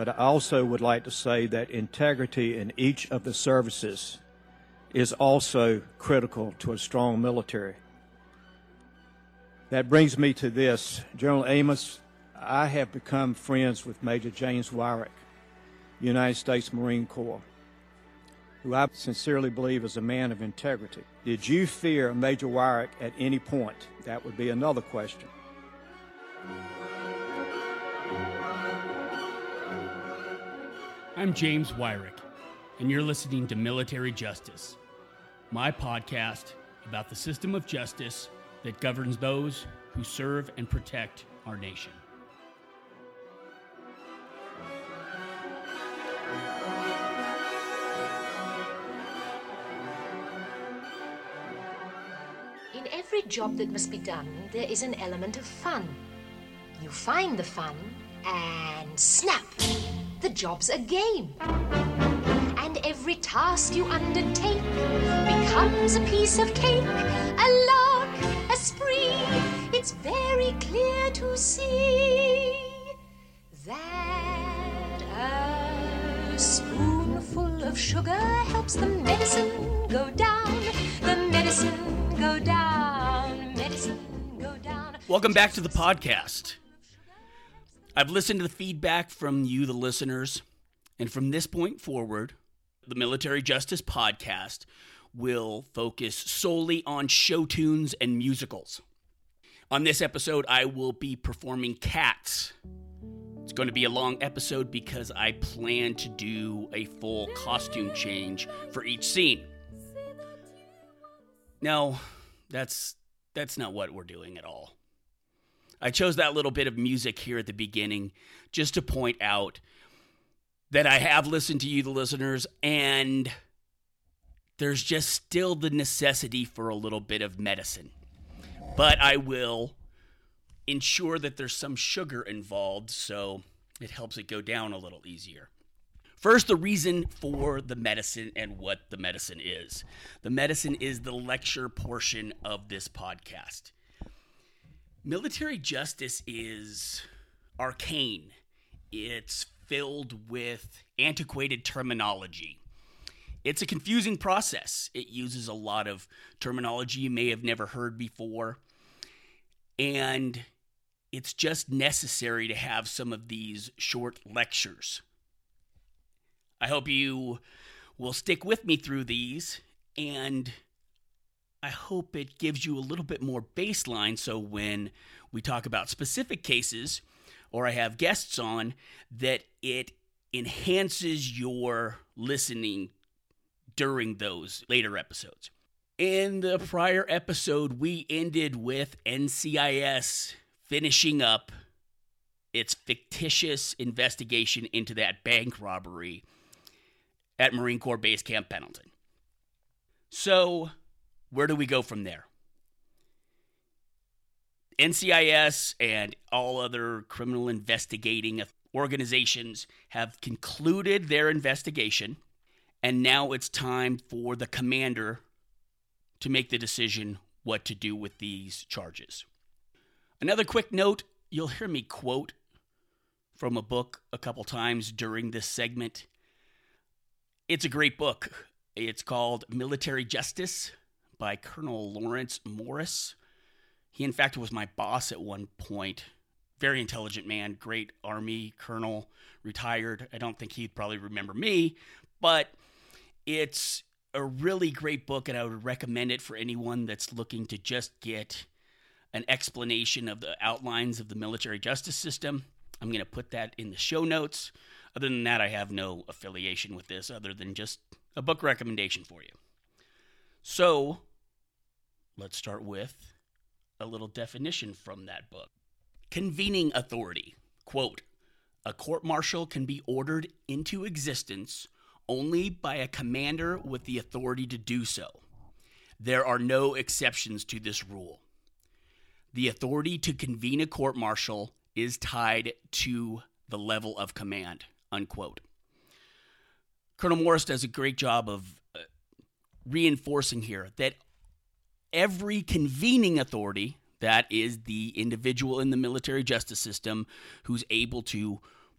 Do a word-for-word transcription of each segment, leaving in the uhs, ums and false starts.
but I also would like to say that integrity in each of the services is also critical to a strong military. That brings me to this. General Amos, I have become friends with Major James Wyrick, United States Marine Corps, who I sincerely believe is a man of integrity. Did you fear Major Wyrick at any point? That would be another question. I'm James Wyrick, and you're listening to Military Justice, my podcast about the system of justice that governs those who serve and protect our nation. In every job that must be done, there is an element of fun. You find the fun, and snap! The job's a game. And every task you undertake becomes a piece of cake, a lark, a spree. It's very clear to see that a spoonful of sugar helps the medicine go down, the medicine go down, medicine go down. Welcome back to the podcast. I've listened to the feedback from you, the listeners, and from this point forward, the Military Justice Podcast will focus solely on show tunes and musicals. On this episode, I will be performing Cats. It's going to be a long episode because I plan to do a full costume change for each scene. No, that's that's not what we're doing at all. I chose that little bit of music here at the beginning just to point out that I have listened to you, the listeners, and there's just still the necessity for a little bit of medicine. But I will ensure that there's some sugar involved so it helps it go down a little easier. First, the reason for the medicine and what the medicine is. The medicine is the lecture portion of this podcast. Military justice is arcane. It's filled with antiquated terminology. It's a confusing process. It uses a lot of terminology you may have never heard before. And it's just necessary to have some of these short lectures. I hope you will stick with me through these, and I hope it gives you a little bit more baseline so when we talk about specific cases or I have guests on, that it enhances your listening during those later episodes. In the prior episode, we ended with N C I S finishing up its fictitious investigation into that bank robbery at Marine Corps Base Camp Pendleton. So, where do we go from there? N C I S and all other criminal investigating organizations have concluded their investigation, and now it's time for the commander to make the decision what to do with these charges. Another quick note, you'll hear me quote from a book a couple times during this segment. It's a great book. It's called Military Justice by Colonel Lawrence Morris. He, in fact, was my boss at one point. Very intelligent man, great Army colonel, retired. I don't think he'd probably remember me, but it's a really great book, and I would recommend it for anyone that's looking to just get an explanation of the outlines of the military justice system. I'm going to put that in the show notes. Other than that, I have no affiliation with this other than just a book recommendation for you. So, let's start with a little definition from that book. Convening authority. Quote, a court-martial can be ordered into existence only by a commander with the authority to do so. There are no exceptions to this rule. The authority to convene a court-martial is tied to the level of command, unquote. Colonel Morris does a great job of uh, reinforcing here that every convening authority, that is the individual in the military justice system who's able to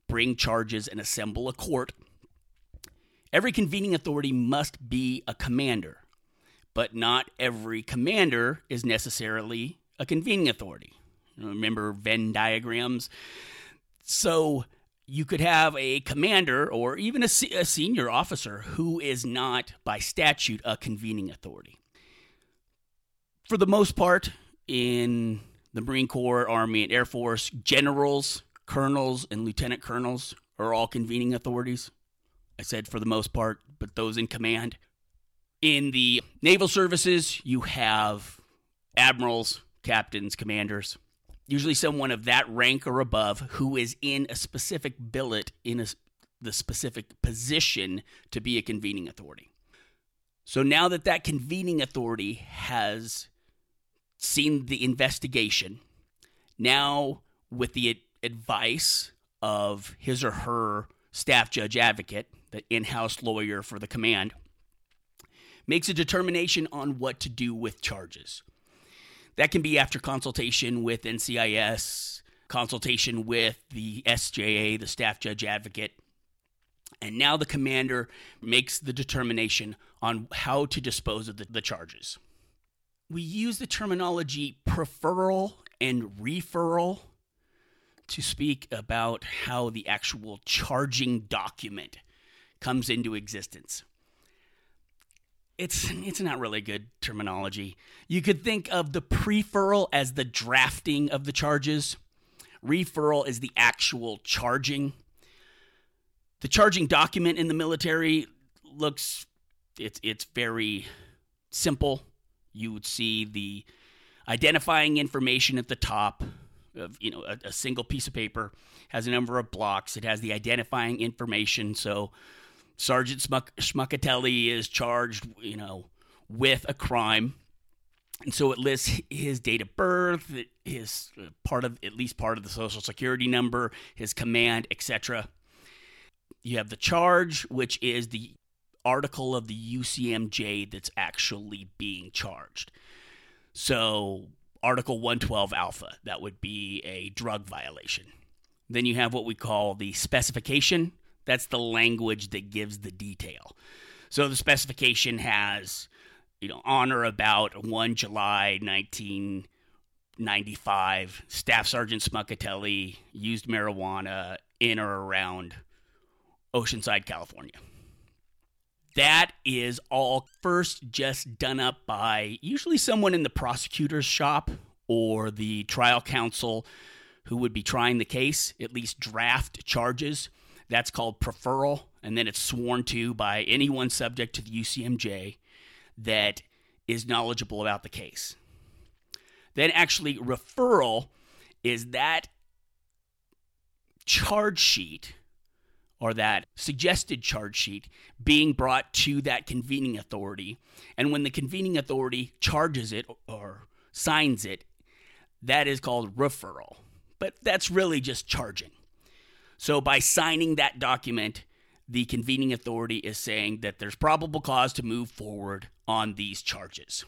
bring charges, and assemble a court. Every convening authority must be a commander, but not every commander is necessarily a convening authority. Remember Venn diagrams? So you could have a commander or even a, se- a senior officer who is not, by statute, a convening authority. For the most part, in the Marine Corps, Army, and Air Force, generals, colonels, and lieutenant colonels are all convening authorities. I said for the most part, but those in command. In the naval services, you have admirals, captains, commanders, usually someone of that rank or above who is in a specific billet in a, the specific position to be a convening authority. So now that that convening authority has seen the investigation, now with the advice of his or her staff judge advocate, the in-house lawyer for the command, makes a determination on what to do with charges. That can be after consultation with N C I S, consultation with the S J A, the staff judge advocate, and now the commander makes the determination on how to dispose of the, the charges. We use the terminology preferral and referral to speak about how the actual charging document comes into existence. It's it's not really good terminology. You could think of the preferral as the drafting of the charges. Referral is the actual charging. The charging document in the military looks, it's it's very simple. You would see the identifying information at the top of, you know, a, a single piece of paper, has a number of blocks. It has the identifying information. So Sergeant Schmuck- Schmuckatelli is charged, you know, with a crime. And so it lists his date of birth, his part of, at least part of the social security number, his command, et cetera. You have the charge, which is the article of the U C M J that's actually being charged. So Article one twelve Alpha, that would be a drug violation. Then you have what we call the specification. That's the language that gives the detail. So the specification has, you know, on or about First July nineteen ninety-five, Staff Sergeant Schmuckatelli used marijuana in or around Oceanside, California. That is all first just done up by usually someone in the prosecutor's shop or the trial counsel who would be trying the case, at least draft charges. That's called preferral, and then it's sworn to by anyone subject to the U C M J that is knowledgeable about the case. Then actually referral is that charge sheet or that suggested charge sheet being brought to that convening authority. And when the convening authority charges it or signs it, that is called referral. But that's really just charging. So by signing that document, the convening authority is saying that there's probable cause to move forward on these charges.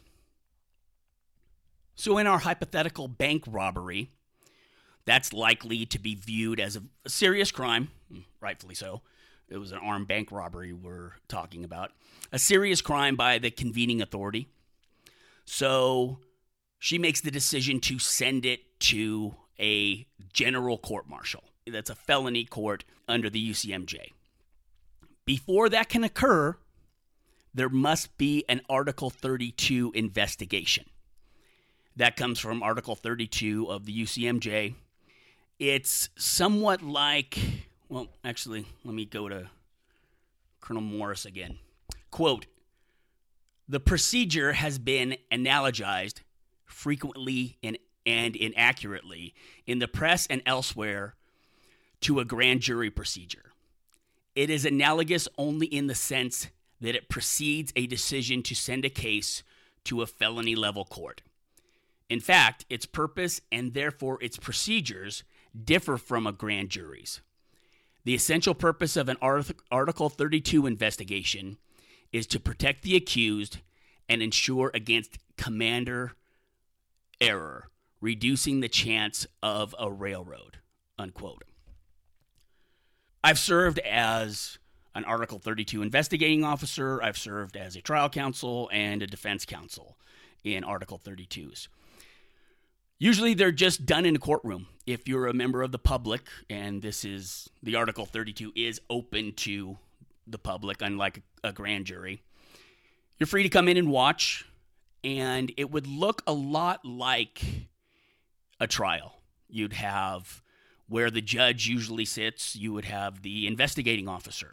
So in our hypothetical bank robbery, that's likely to be viewed as a serious crime, rightfully so. It was an armed bank robbery we're talking about. A serious crime by the convening authority. So she makes the decision to send it to a general court-martial. That's a felony court under the U C M J. Before that can occur, there must be an Article thirty-two investigation. That comes from Article thirty-two of the U C M J. It's somewhat like, well, actually, let me go to Colonel Morris again. Quote, the procedure has been analogized frequently and, and inaccurately in the press and elsewhere to a grand jury procedure. It is analogous only in the sense that it precedes a decision to send a case to a felony level court. In fact, its purpose and therefore its procedures differ from a grand jury's. The essential purpose of an Article thirty-two investigation is to protect the accused and ensure against commander error, reducing the chance of a railroad, unquote. I've served as an Article thirty-two investigating officer. I've served as a trial counsel and a defense counsel in Article thirty-twos. Usually they're just done in a courtroom. If you're a member of the public, and this is, the Article thirty-two is open to the public, unlike a grand jury, you're free to come in and watch, and it would look a lot like a trial. You'd have where the judge usually sits, you would have the investigating officer.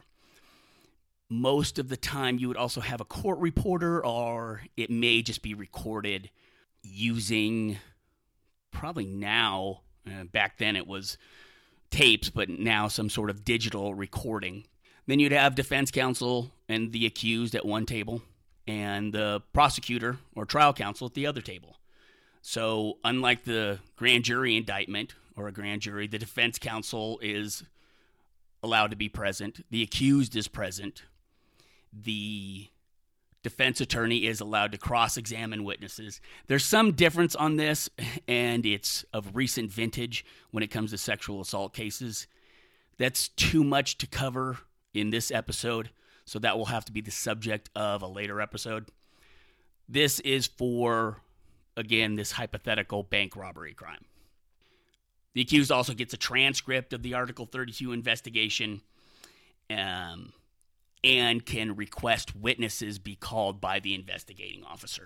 Most of the time, you would also have a court reporter, or it may just be recorded using, probably now, uh, back then it was tapes, but now some sort of digital recording. Then you'd have defense counsel and the accused at one table, and the prosecutor or trial counsel at the other table. So unlike the grand jury indictment or a grand jury, the defense counsel is allowed to be present. The accused is present. The defense attorney is allowed to cross-examine witnesses. There's some difference on this, and it's of recent vintage when it comes to sexual assault cases. That's too much to cover in this episode, so that will have to be the subject of a later episode. This is for, again, this hypothetical bank robbery crime. The accused also gets a transcript of the Article thirty-two investigation, um, and can request witnesses be called by the investigating officer.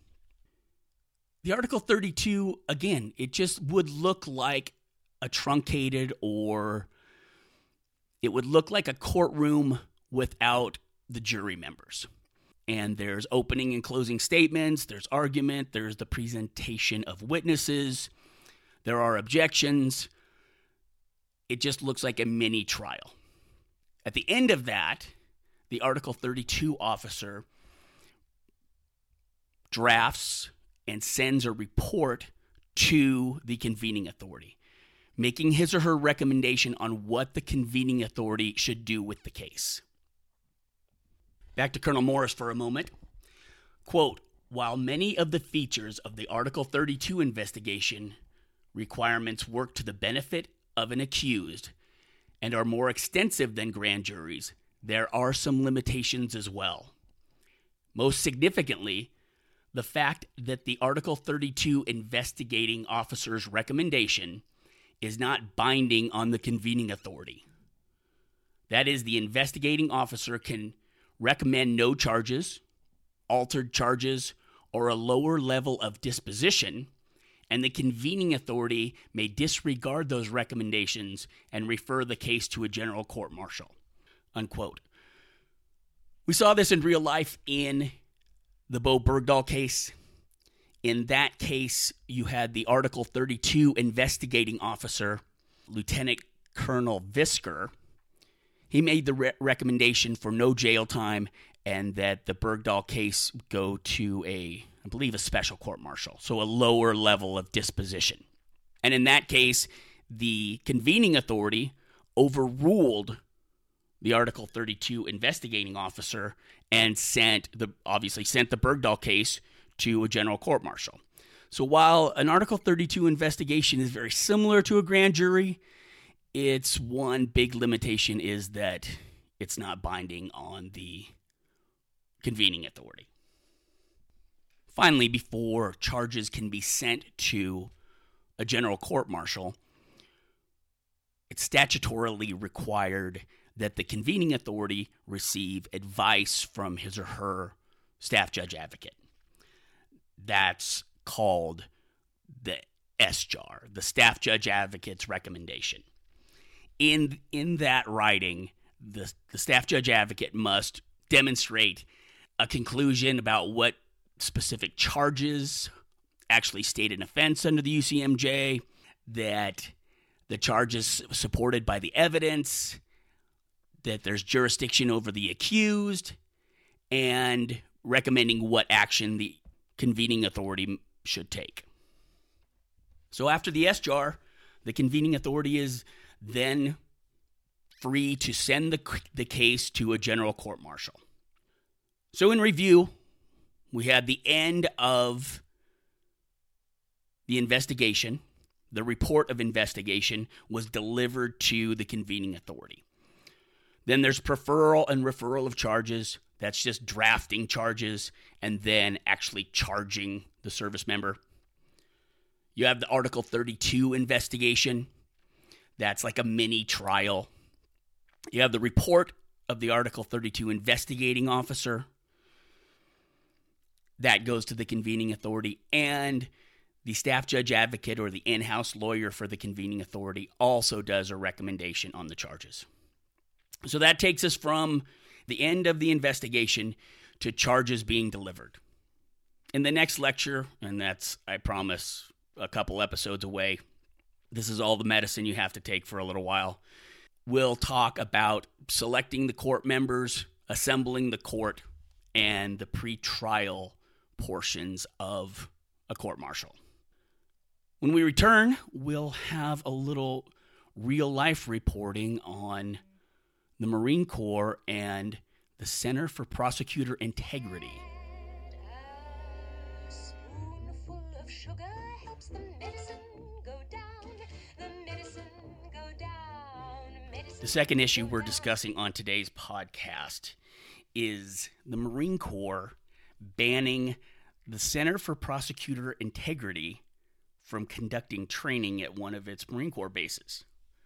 The Article thirty-two, again, it just would look like a truncated, or it would look like a courtroom without the jury members. And there's opening and closing statements, there's argument, there's the presentation of witnesses, there are objections. It just looks like a mini trial. At the end of that, the Article thirty-two officer drafts and sends a report to the convening authority, making his or her recommendation on what the convening authority should do with the case. Back to Colonel Morris for a moment. Quote, while many of the features of the Article thirty-two investigation requirements work to the benefit of an accused and are more extensive than grand juries, there are some limitations as well. Most significantly, the fact that the Article thirty-two investigating officer's recommendation is not binding on the convening authority. That is, the investigating officer can recommend no charges, altered charges, or a lower level of disposition, and the convening authority may disregard those recommendations and refer the case to a general court-martial. Unquote. We saw this in real life in the Bo Bergdahl case. In that case, you had the Article thirty-two investigating officer, Lieutenant Colonel Visker. He made the re- recommendation for no jail time and that the Bergdahl case go to a, I believe, a special court-martial, so a lower level of disposition. And in that case, the convening authority overruled the Article thirty-two investigating officer and sent the obviously sent the Bergdahl case to a general court-martial. So while an Article thirty-two investigation is very similar to a grand jury, its one big limitation is that it's not binding on the convening authority. Finally, before charges can be sent to a general court-martial, it's statutorily required that the convening authority receive advice from his or her staff judge advocate. That's called the S J A R, the staff judge advocate's recommendation. In, in that writing, the, the staff judge advocate must demonstrate a conclusion about what specific charges actually state an offense under the U C M J, that the charges supported by the evidence, that there's jurisdiction over the accused, and recommending what action the convening authority should take. So after the S J A R, the convening authority is then free to send the, the case to a general court-martial. So in review, we had the end of the investigation. The report of investigation was delivered to the convening authority. Then there's preferral and referral of charges. That's just drafting charges and then actually charging the service member. You have the Article thirty-two investigation. That's like a mini trial. You have the report of the Article thirty-two investigating officer. That goes to the convening authority. And the staff judge advocate or the in-house lawyer for the convening authority also does a recommendation on the charges. So that takes us from the end of the investigation to charges being delivered. In the next lecture, and that's, I promise, a couple episodes away, this is all the medicine you have to take for a little while, we'll talk about selecting the court members, assembling the court, and the pre-trial portions of a court-martial. When we return, we'll have a little real-life reporting on the Marine Corps and the Center for Prosecutor Integrity. A spoonful of sugar helps the medicine go down, the medicine go down, medicine. The second issue we're discussing on today's podcast is the Marine Corps banning the Center for Prosecutor Integrity from conducting training at one of its Marine Corps bases.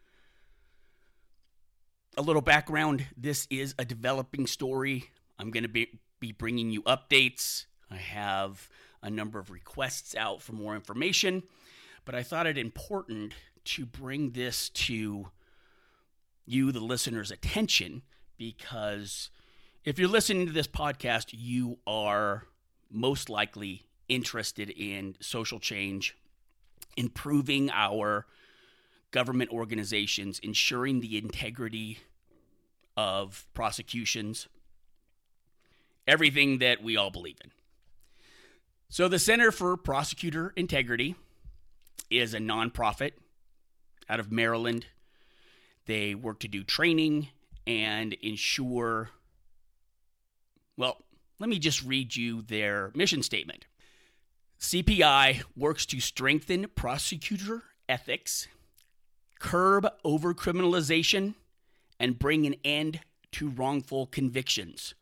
A little background, this is a developing story. I'm going to be, be bringing you updates. I have a number of requests out for more information, but I thought it important to bring this to you, the listener's attention, because if you're listening to this podcast, you are most likely interested in social change, improving our government organizations, ensuring the integrity of prosecutions, everything that we all believe in. So the Center for Prosecutor Integrity is a nonprofit out of Maryland. They work to do training and ensure, well, let me just read you their mission statement. C P I works to strengthen prosecutor ethics, curb overcriminalization, and bring an end to wrongful convictions.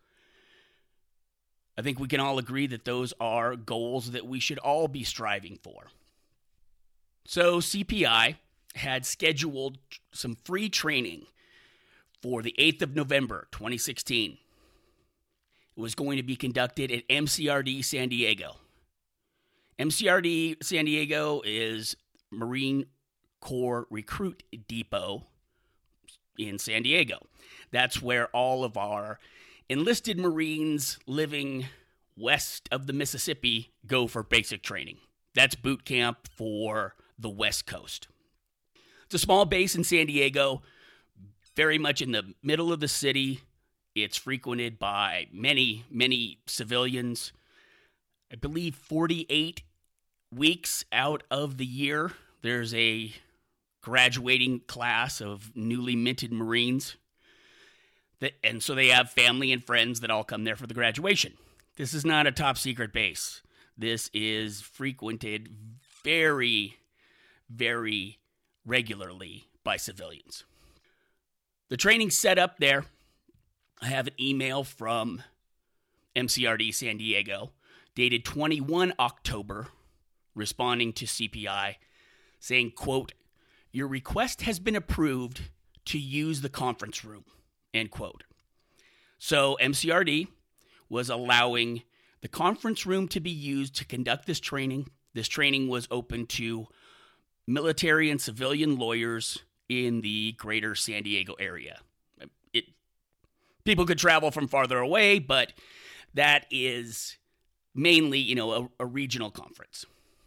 I think we can all agree that those are goals that we should all be striving for. So C P I had scheduled some free training for the eighth of November, twenty sixteen. It was going to be conducted at M C R D San Diego. M C R D San Diego is Marine Corps Recruit Depot in San Diego. That's where all of our enlisted Marines living west of the Mississippi go for basic training. That's boot camp for the West Coast. It's a small base in San Diego, very much in the middle of the city. It's frequented by many, many civilians. I believe forty-eight weeks out of the year, there's a graduating class of newly minted Marines. That, and so they have family and friends that all come there for the graduation. This is not a top secret base. This is frequented very, very regularly by civilians. The training's set up there. I have an email from M C R D San Diego dated the twenty-first of October responding to C P I saying, quote, "Your request has been approved to use the conference room," end quote. So M C R D was allowing the conference room to be used to conduct this training. This training was open to military and civilian lawyers in the greater San Diego area. It, people could travel from farther away, but that is mainly, you know, a, a regional conference.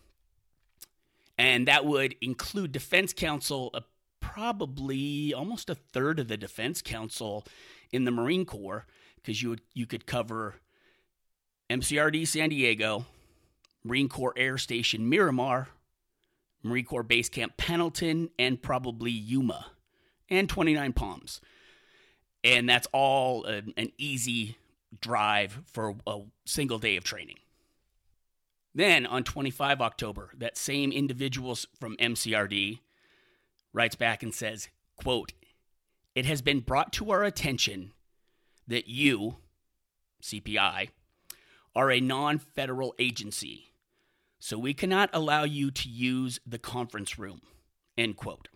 And that would include defense counsel, uh, probably almost a third of the defense counsel in the Marine Corps, because you would you could cover M C R D San Diego, Marine Corps Air Station Miramar, Marine Corps Base Camp Pendleton, and probably Yuma, and twenty-nine Palms. And that's all an, an easy drive for a single day of training. Then on the twenty-fifth of October, that same individual from M C R D writes back and says, quote, It has been brought to our attention that you, C P I, are a non-federal agency, so we cannot allow you to use the conference room, end quote.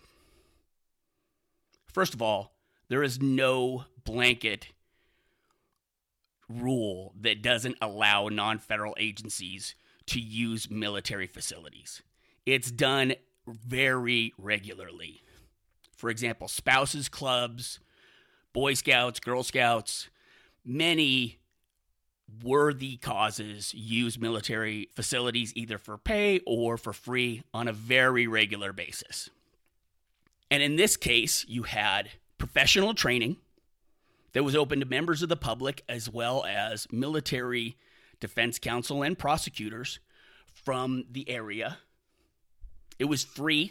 First of all, there is no blanket rule that doesn't allow non-federal agencies to use military facilities. It's done very regularly. For example, spouses clubs, Boy Scouts, Girl Scouts, many worthy causes use military facilities either for pay or for free on a very regular basis. And in this case, you had professional training that was open to members of the public as well as military defense counsel and prosecutors from the area. It was free.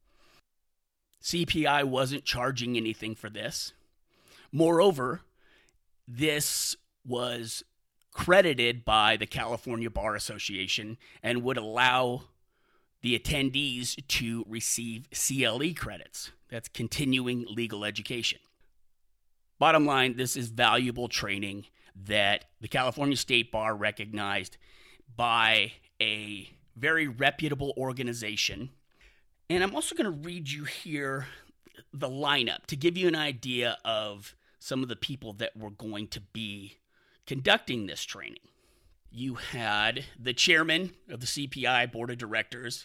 C P I wasn't charging anything for this. Moreover, this was credited by the California Bar Association and would allow the attendees to receive C L E credits. That's continuing legal education. Bottom line, this is valuable training that the California State Bar recognized by a very reputable organization. And I'm also going to read you here the lineup to give you an idea of some of the people that were going to be conducting this training. You had the chairman of the C P I Board of Directors.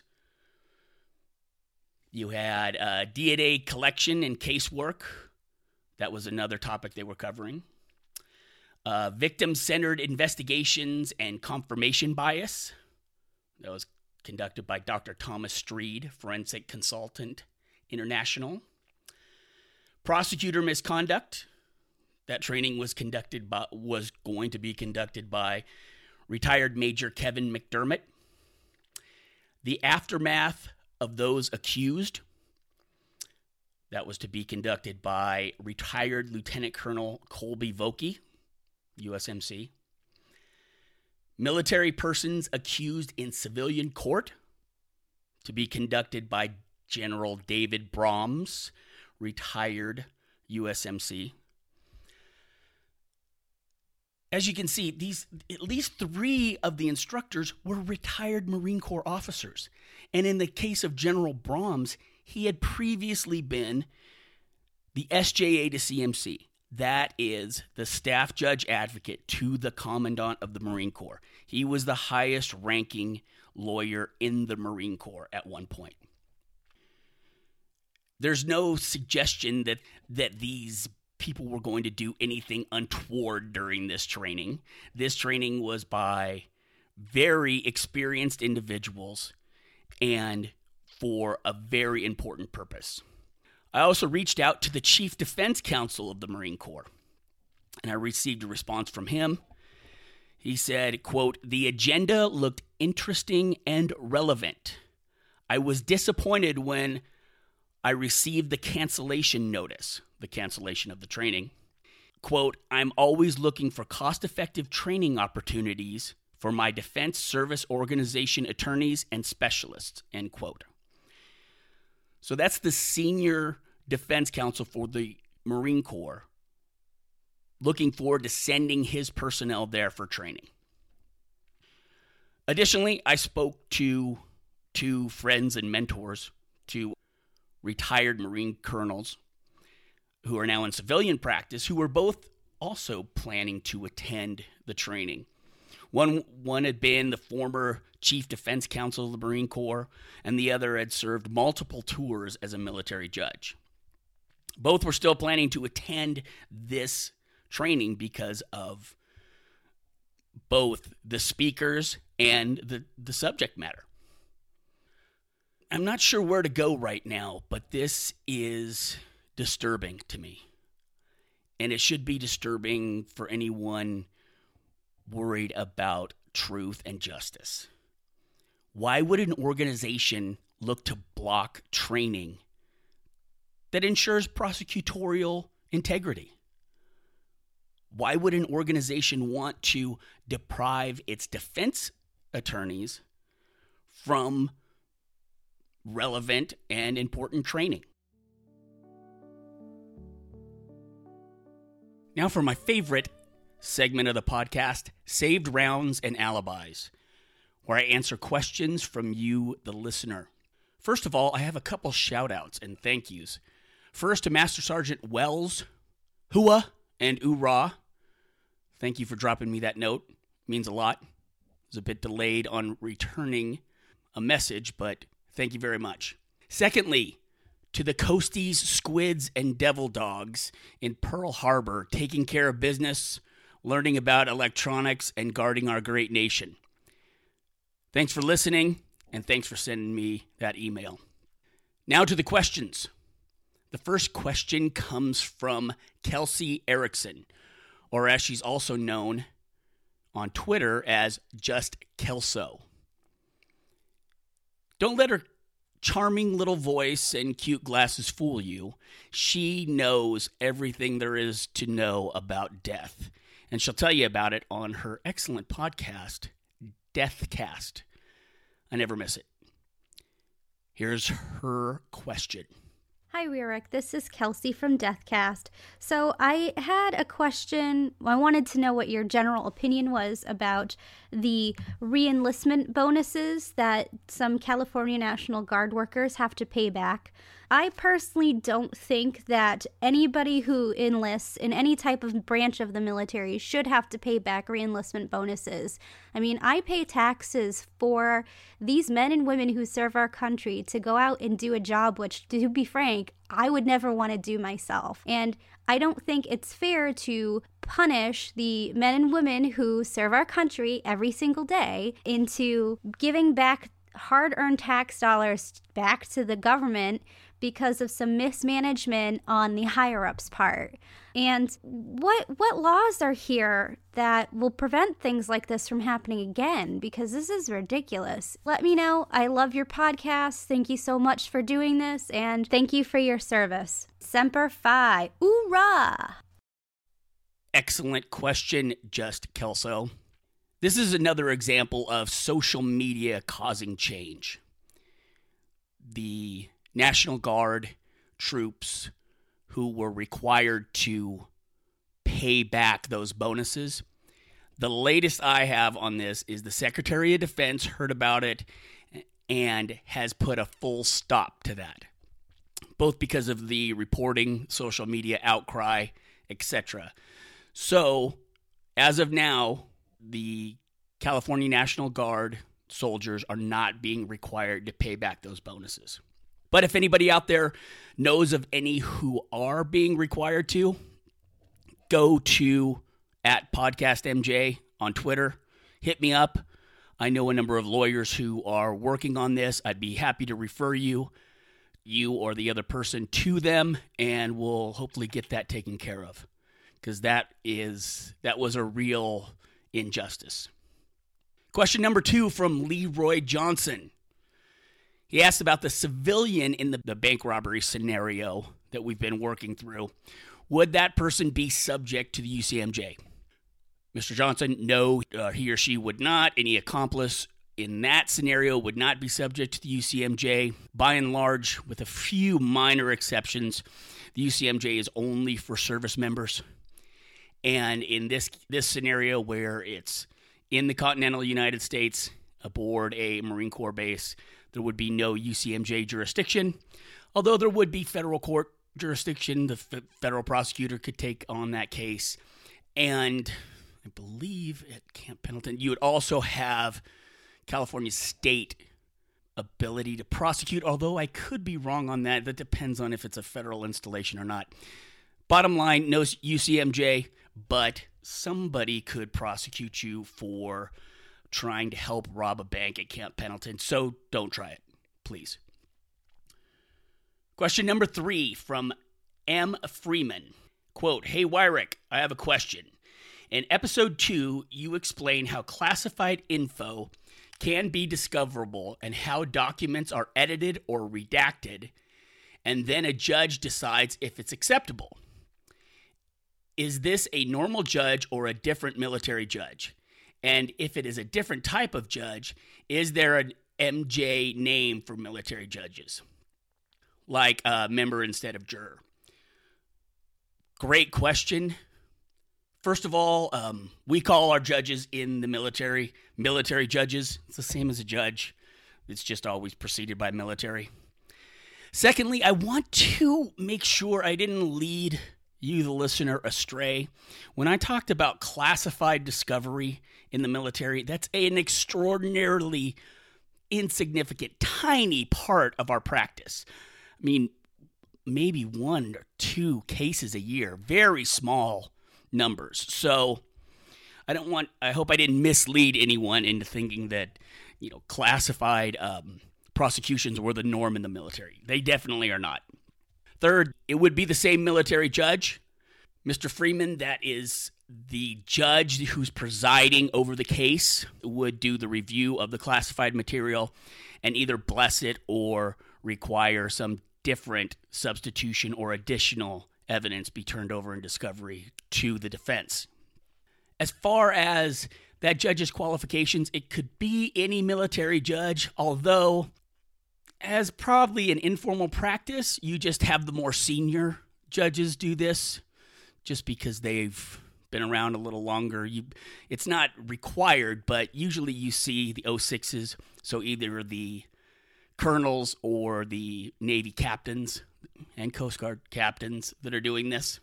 You had uh, D N A collection and casework. That was another topic they were covering. Uh, victim-centered investigations and confirmation bias. That was conducted by Doctor Thomas Streed, Forensic Consultant International. Prosecutor misconduct. That training was conducted by, was going to be conducted by retired Major Kevin McDermott. The aftermath of those accused. That was to be conducted by retired Lieutenant Colonel Colby Vokey, U S M C. Military persons accused in civilian court, to be conducted by General David Brahms, retired U S M C. As you can see, these at least three of the instructors were retired Marine Corps officers. And in the case of General Brahms, he had previously been the S J A to C M C. That is the staff judge advocate to the Commandant of the Marine Corps. He was the highest ranking lawyer in the Marine Corps at one point. There's no suggestion that, that these people were going to do anything untoward during this training. This training was by very experienced individuals and for a very important purpose. I also reached out to the Chief Defense Counsel of the Marine Corps, and I received a response from him. He said, quote, "The agenda looked interesting and relevant. I was disappointed when I received the cancellation notice," the cancellation of the training. Quote, "I'm always looking for cost-effective training opportunities for my defense service organization attorneys and specialists," end quote. So that's the senior defense counsel for the Marine Corps looking forward to sending his personnel there for training. Additionally, I spoke to two friends and mentors, two retired Marine colonels who are now in civilian practice, who were both also planning to attend the training. One, one had been the former Chief Defense Counsel of the Marine Corps, and the other had served multiple tours as a military judge. Both were still planning to attend this training because of both the speakers and the, the subject matter. I'm not sure where to go right now, but this is disturbing to me. And it should be disturbing for anyone worried about truth and justice. Why would an organization look to block training that ensures prosecutorial integrity? Why would an organization want to deprive its defense attorneys from relevant and important training? Now for my favorite segment of the podcast, Saved Rounds and Alibis, where I answer questions from you, the listener. First of all, I have a couple shout-outs and thank yous. First to Master Sergeant Wells, Hua, and Oorah. Thank you for dropping me that note. It means a lot. I was a bit delayed on returning a message, but thank you very much. Secondly, to the Coasties, Squids, and Devil Dogs in Pearl Harbor, taking care of business, learning about electronics, and guarding our great nation. Thanks for listening, and thanks for sending me that email. Now to the questions. The first question comes from Kelsey Erickson, or as she's also known on Twitter as Just Kelso. Don't let her charming little voice and cute glasses fool you. She knows everything there is to know about death, and she'll tell you about it on her excellent podcast, Deathcast. I never miss it. Here's her question. Hi, Weirich. This is Kelsey from Deathcast. So I had a question. I wanted to know what your general opinion was about the re-enlistment bonuses that some California National Guard workers have to pay back. I personally don't think that anybody who enlists in any type of branch of the military should have to pay back re-enlistment bonuses. I mean, I pay taxes for these men and women who serve our country to go out and do a job which, to be frank, I would never want to do myself. And I don't think it's fair to punish the men and women who serve our country every single day into giving back hard-earned tax dollars back to the government because of some mismanagement on the higher-ups' part. And what what laws are here that will prevent things like this from happening again? Because this is ridiculous. Let me know. I love your podcast. Thank you so much for doing this, and thank you for your service. Semper Fi. Oorah! Excellent question, Just Kelso. This is another example of social media causing change. The National Guard troops who were required to pay back those bonuses. The latest I have on this is the Secretary of Defense heard about it and has put a full stop to that, both because of the reporting, social media outcry, et cetera. So, as of now, the California National Guard soldiers are not being required to pay back those bonuses. But if anybody out there knows of any who are being required to, go to at Podcast M J on Twitter. Hit me up. I know a number of lawyers who are working on this. I'd be happy to refer you, you or the other person to them, and we'll hopefully get that taken care of. Because that is that was a real injustice. Question number two from Leroy Johnson. He asked about the civilian in the, the bank robbery scenario that we've been working through. Would that person be subject to the U C M J? Mister Johnson, no, uh, he or she would not. Any accomplice in that scenario would not be subject to the U C M J. By and large, with a few minor exceptions, the U C M J is only for service members. And in this this scenario where it's in the continental United States, aboard a Marine Corps base, there would be no U C M J jurisdiction, although there would be federal court jurisdiction. The f- federal prosecutor could take on that case. And I believe at Camp Pendleton, you would also have California state ability to prosecute, although I could be wrong on that. That depends on if it's a federal installation or not. Bottom line, no U C M J, but somebody could prosecute you for trying to help rob a bank at Camp Pendleton, so don't try it, please. Question number three from M. Freeman. Quote, "Hey, Weirich, I have a question. In episode two, you explain how classified info can be discoverable and how documents are edited or redacted, and then a judge decides if it's acceptable. Is this a normal judge or a different military judge? And if it is a different type of judge, is there an M J name for military judges? Like a member instead of juror?" Great question. First of all, um, we call our judges in the military military judges. It's the same as a judge. It's just always preceded by military. Secondly, I want to make sure I didn't lead you, the listener, astray. When I talked about classified discovery in the military, that's an extraordinarily insignificant, tiny part of our practice. I mean, maybe one or two cases a year, very small numbers. So I don't want, I hope I didn't mislead anyone into thinking that, you know, classified um, prosecutions were the norm in the military. They definitely are not. Third, it would be the same military judge, Mister Freeman, that is the judge who's presiding over the case, would do the review of the classified material and either bless it or require some different substitution or additional evidence be turned over in discovery to the defense. As far as that judge's qualifications, it could be any military judge, although as probably an informal practice, you just have the more senior judges do this just because they've been around a little longer. You, it's not required, but usually you see the oh sixes, so either the colonels or the Navy captains and Coast Guard captains that are doing this.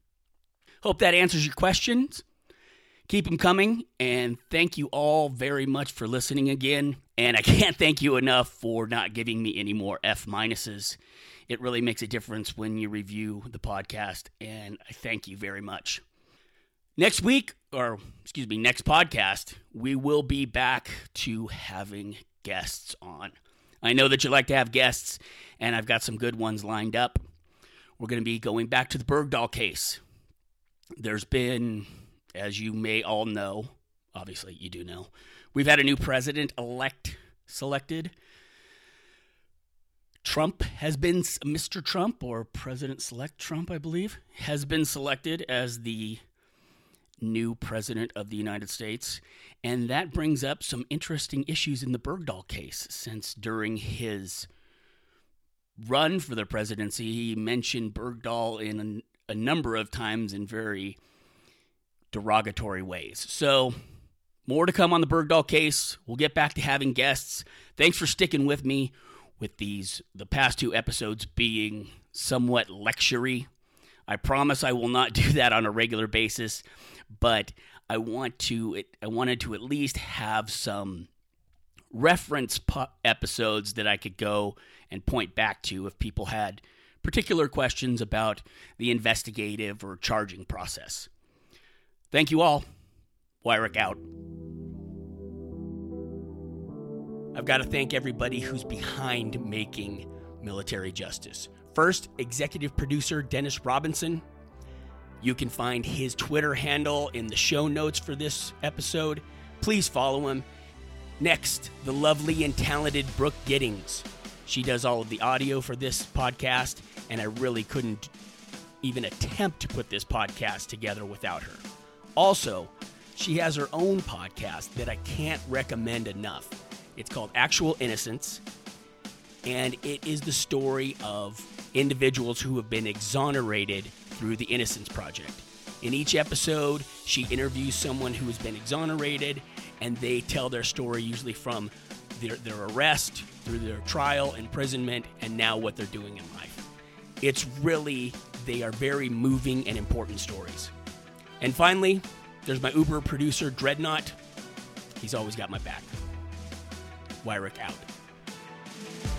Hope that answers your questions. Keep them coming, and thank you all very much for listening again. And I can't thank you enough for not giving me any more F minuses. It really makes a difference when you review the podcast, and I thank you very much. Next week, or excuse me, next podcast, we will be back to having guests on. I know that you like to have guests, and I've got some good ones lined up. We're going to be going back to the Bergdahl case. There's been, as you may all know, obviously you do know, we've had a new president-elect selected. Trump has been, Mister Trump, or President-select Trump, I believe, has been selected as the new president of the United States. And that brings up some interesting issues in the Bergdahl case, since during his run for the presidency, he mentioned Bergdahl in a, a number of times in very derogatory ways. So, more to come on the Bergdahl case. We'll get back to having guests. Thanks for sticking with me with these, the past two episodes being somewhat lecture-y. I promise I will not do that on a regular basis, but I want to. I wanted to at least have some reference po- episodes that I could go and point back to if people had particular questions about the investigative or charging process. Thank you all. Wyrick out. I've got to thank everybody who's behind making Military Justice. First, executive producer Dennis Robinson. You can find his Twitter handle in the show notes for this episode. Please follow him. Next, the lovely and talented Brooke Giddings. She does all of the audio for this podcast, and I really couldn't even attempt to put this podcast together without her. Also, she has her own podcast that I can't recommend enough. It's called Actual Innocence, and it is the story of individuals who have been exonerated through the Innocence Project. In each episode, she interviews someone who has been exonerated, and they tell their story usually from their, their arrest, through their trial, imprisonment, and now what they're doing in life. It's really, they are very moving and important stories. And finally, there's my Uber producer, Dreadnought. He's always got my back. Wyrick out.